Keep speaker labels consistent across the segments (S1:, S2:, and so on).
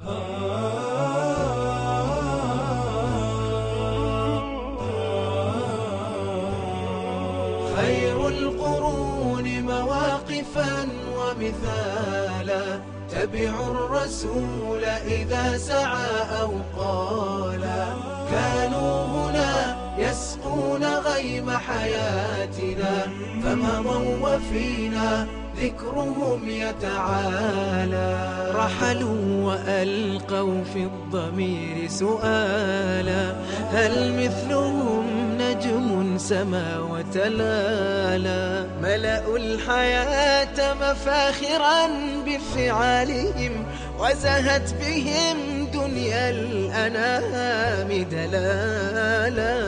S1: خير القرون مواقفا ومثالا، تبعوا الرسول إذا سعى أو قالا. كانوا هنا يسقون غيم حياتنا، فمضوا وفينا ذكرهم يتعالى. رحلوا وألقوا في الضمير سؤالا، هل مثلهم نجم سما وتلالا؟ ملأوا الحياة مفاخرا بفعالهم، وزهت بهم دنيا الأنام دلالا.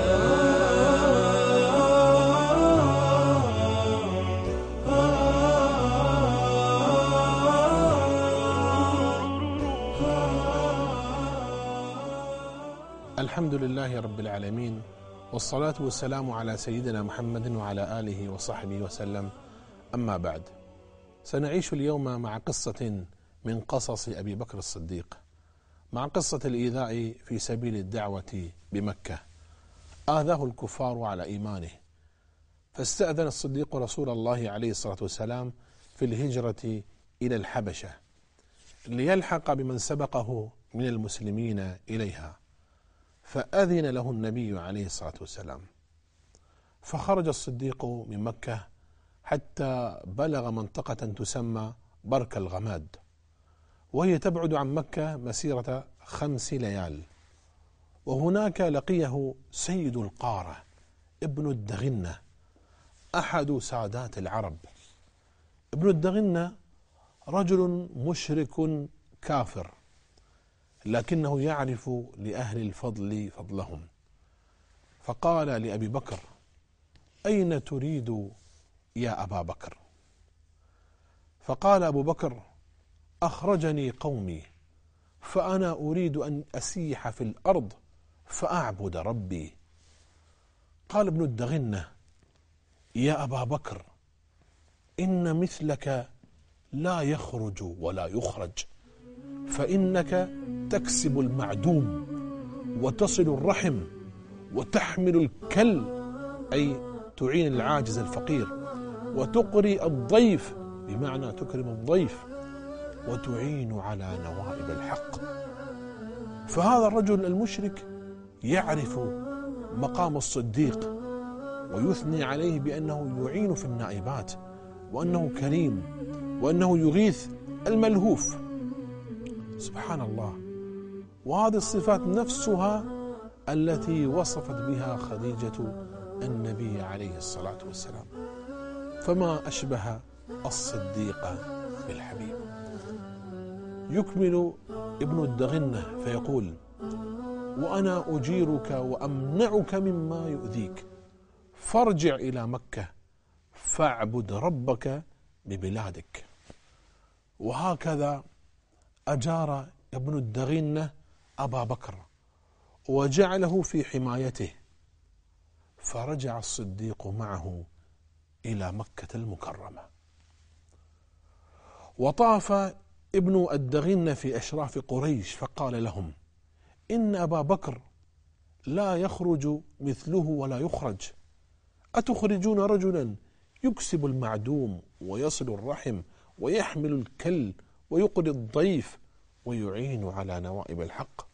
S2: الحمد لله رب العالمين، والصلاة والسلام على سيدنا محمد وعلى آله وصحبه وسلم. أما بعد، سنعيش اليوم مع قصة من قصص أبي بكر الصديق، مع قصة الإيذاء في سبيل الدعوة بمكة. آذاه الكفار على إيمانه، فاستأذن الصديق رسول الله عليه الصلاة والسلام في الهجرة إلى الحبشة ليلحق بمن سبقه من المسلمين إليها، فأذن له النبي عليه الصلاة والسلام، فخرج الصديق من مكة حتى بلغ منطقة تسمى برك الغماد، وهي تبعد عن مكة مسيرة 5 ليال. وهناك لقيه سيد القارة ابن الدغنة، أحد سادات العرب. ابن الدغنة رجل مشرك كافر، لكنه يعرف لأهل الفضل فضلهم، فقال لأبي بكر: أين تريد يا أبا بكر؟ فقال أبو بكر: أخرجني قومي، فأنا أريد أن أسيح في الأرض فأعبد ربي. قال ابن الدغنة: يا أبا بكر، إن مثلك لا يخرج ولا يخرج، فإنك تكسب المعدوم وتصل الرحم وتحمل الكل، أي تعين العاجز الفقير، وتقري الضيف بمعنى تكرم الضيف، وتعين على نوائب الحق. فهذا الرجل المشرك يعرف مقام الصديق ويثني عليه بأنه يعين في النائبات، وأنه كريم، وأنه يغيث الملهوف. سبحان الله، وهذه الصفات نفسها التي وصفت بها خديجة النبي عليه الصلاة والسلام. فما أشبه الصديق بالحبيب. يكمل ابن الدغنة فيقول: وأنا أجيرك وأمنعك مما يؤذيك، فارجع إلى مكة فاعبد ربك ببلادك. وهكذا أجار ابن الدغنة أبا بكر وجعله في حمايته، فرجع الصديق معه إلى مكة المكرمة. وطاف ابن الدغنة في أشراف قريش فقال لهم: إن أبا بكر لا يخرج مثله ولا يخرج، أتخرجون رجلا يكسب المعدوم ويصل الرحم ويحمل الكل ويقري الضيف ويعين على نوائب الحق؟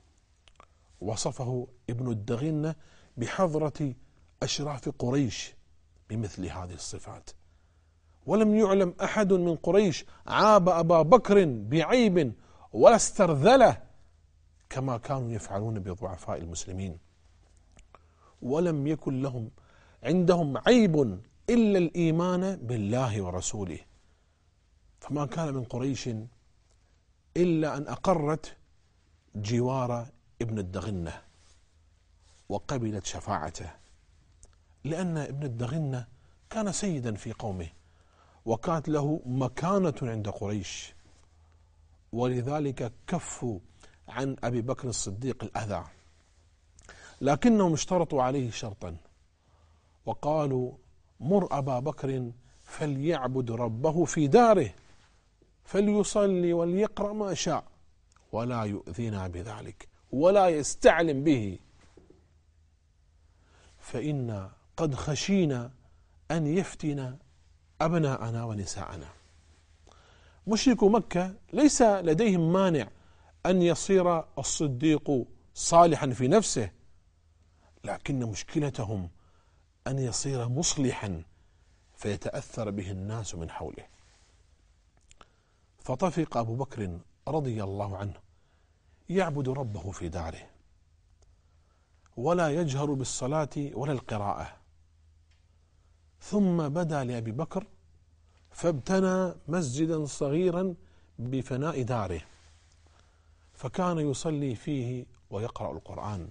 S2: وصفه ابن الدغنة بحضرة أشراف قريش بمثل هذه الصفات. ولم يعلم أحد من قريش عاب أبا بكر بعيب ولا استرذله كما كانوا يفعلون بضعفاء المسلمين. ولم يكن لهم عندهم عيب إلا الإيمان بالله ورسوله، فما كان من قريش إلا أن أقرت جوار ابن الدغنة وقبلت شفاعته، لأن ابن الدغنة كان سيدا في قومه وكانت له مكانة عند قريش، ولذلك كفوا عن أبي بكر الصديق الأذى. لكنهم اشترطوا عليه شرطا وقالوا: مر أبا بكر فليعبد ربه في داره، فليصلي وليقرأ ما شاء، ولا يؤذينا بذلك ولا يستعلم به، فإنا قد خشينا أن يفتن أبناءنا ونساءنا. مشركو مكة ليس لديهم مانع أن يصير الصديق صالحا في نفسه، لكن مشكلتهم أن يصير مصلحا فيتأثر به الناس من حوله. فطفق أبو بكر رضي الله عنه يعبد ربه في داره، ولا يجهر بالصلاة ولا القراءة. ثم بدا لأبي بكر فابتنى مسجدا صغيرا بفناء داره، فكان يصلي فيه ويقرأ القرآن.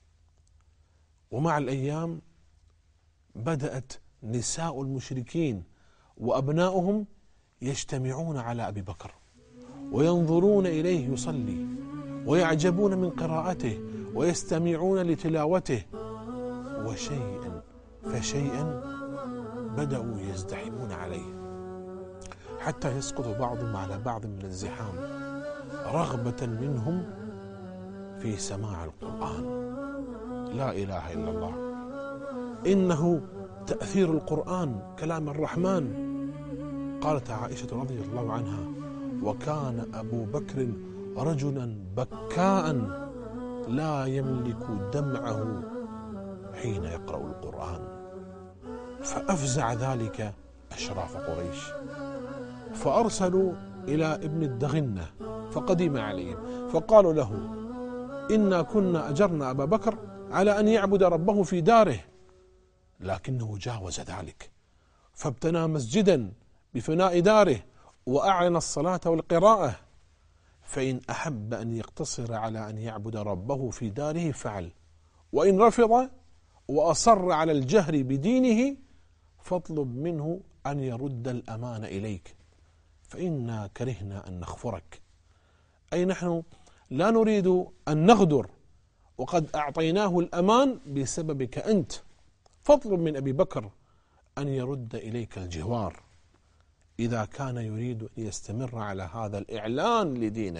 S2: ومع الأيام بدأت نساء المشركين وأبناؤهم يجتمعون على أبي بكر وينظرون إليه يصلي ويعجبون من قراءته ويستمعون لتلاوته، وشيئا فشيئا بدأوا يزدحمون عليه حتى يسقط بعضهم على بعض من الزحام رغبة منهم في سماع القرآن. لا إله إلا الله، إنه تأثير القرآن كلام الرحمن. قالت عائشة رضي الله عنها: وكان أبو بكر رجلا بكاء لا يملك دمعه حين يقرأ القرآن. فأفزع ذلك أشراف قريش، فأرسلوا إلى ابن الدغنة فقدم عليهم فقالوا له: إنا كنا أجرنا أبا بكر على أن يعبد ربه في داره، لكنه جاوز ذلك فابتنى مسجدا بفناء داره وأعلن الصلاة والقراءة، فإن أحب أن يقتصر على أن يعبد ربه في داره فعل، وإن رفض وأصر على الجهر بدينه فاطلب منه أن يرد الأمان إليك، فإنا كرهنا أن نخفرك. أي نحن لا نريد أن نغدر، وقد أعطيناه الأمان بسببك أنت، فاطلب من أبي بكر أن يرد إليك الجوار إذا كان يريد أن يستمر على هذا الإعلان لدينه.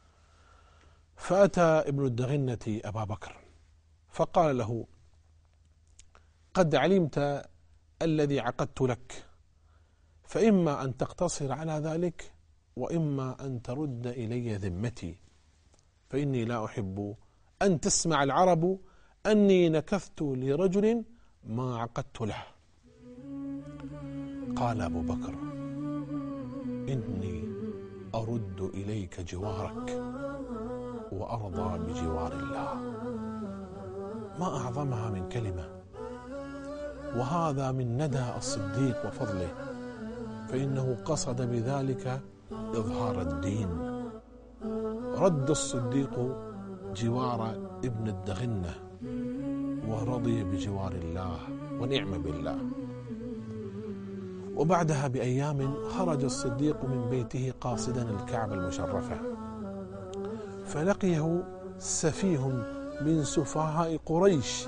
S2: فأتى ابن الدغنة أبا بكر فقال له: قد علمت الذي عقدت لك، فإما أن تقتصر على ذلك وإما أن ترد إلي ذمتي، فإني لا أحب أن تسمع العرب أني نكثت لرجل ما عقدت له. قال أبو بكر: إني أرد إليك جوارك وأرضى بجوار الله. ما أعظمها من كلمة، وهذا من ندى الصديق وفضله، فإنه قصد بذلك إظهار الدين. رد الصديق جوار ابن الدغنة ورضي بجوار الله ونعم بالله. وبعدها بأيام خرج الصديق من بيته قاصدا الكعبة المشرفة، فلقيه سفيه من سفهاء قريش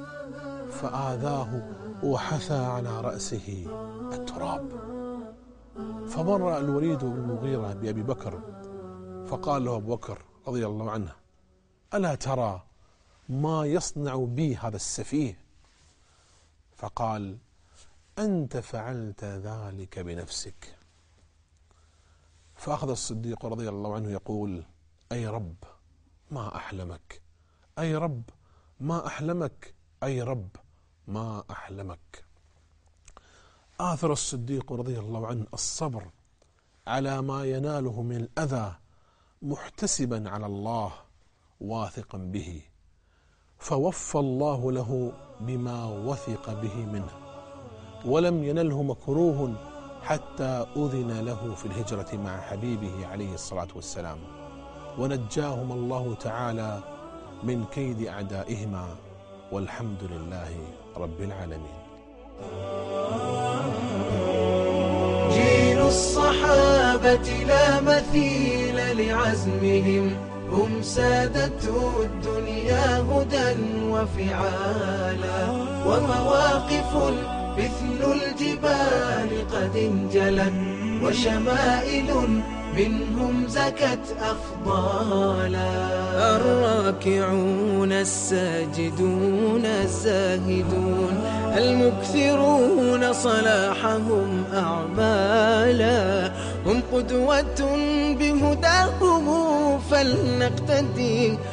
S2: فآذاه وحثى على رأسه التراب. فمر الوليد بن المغيرة بأبي بكر فقال له أبو بكر رضي الله عنه: ألا ترى ما يصنع بي هذا السفيه؟ فقال: أنت فعلت ذلك بنفسك. فأخذ الصديق رضي الله عنه يقول: أي رب ما أحلمك، أي رب ما أحلمك، أي رب ما أحلمك. آثر الصديق رضي الله عنه الصبر على ما يناله من الأذى محتسبا على الله واثقا به، فوفى الله له بما وثق به منه، ولم ينله مكروه حتى أذن له في الهجرة مع حبيبه عليه الصلاة والسلام، ونجاهما الله تعالى من كيد أعدائهما، والحمد لله رب العالمين.
S1: جيل الصحابة لا مثيل لعزمهم، هم سادته الدنيا هدى وفعالا، ومواقف مثل الجبال قد انجلت، وشمائل منهم زكت أفضالا. الراكعون الساجدون الزاهدون المكثرون صلاحهم أعمالا هم قدوة بهداهم فلنقتدي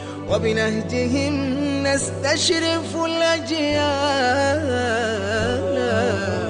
S1: وبنهجهم نستشرف الأجيال.